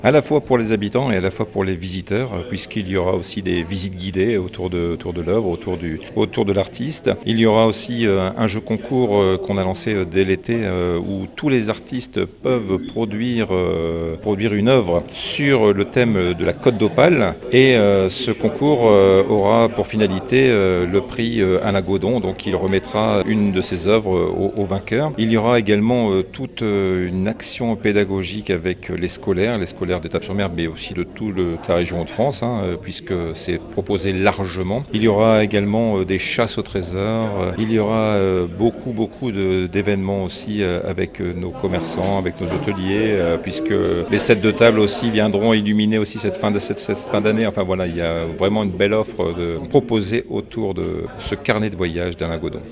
À la fois pour les habitants et à la fois pour les visiteurs, puisqu'il y aura aussi des visites guidées autour de l'œuvre, autour de l'artiste. Il y aura aussi un jeu concours qu'on a lancé dès l'été où tous les artistes peuvent produire une œuvre sur le thème de la Côte d'Opale. Et ce concours aura pour finalité le prix Alain Godon, donc il remettra une de ses œuvres aux vainqueurs. Il y aura également toute une action pédagogique avec les scolaires d'Étapes-sur-Mer, mais aussi de toute la région Hauts-de-France, puisque c'est proposé largement. Il y aura également des chasses au trésor. Il y aura beaucoup d'événements aussi avec nos commerçants, avec nos hôteliers, puisque les sets de table aussi viendront illuminer aussi cette fin d'année. Enfin voilà, il y a vraiment une belle offre proposée autour de ce carnet de voyage d'Alain Godon.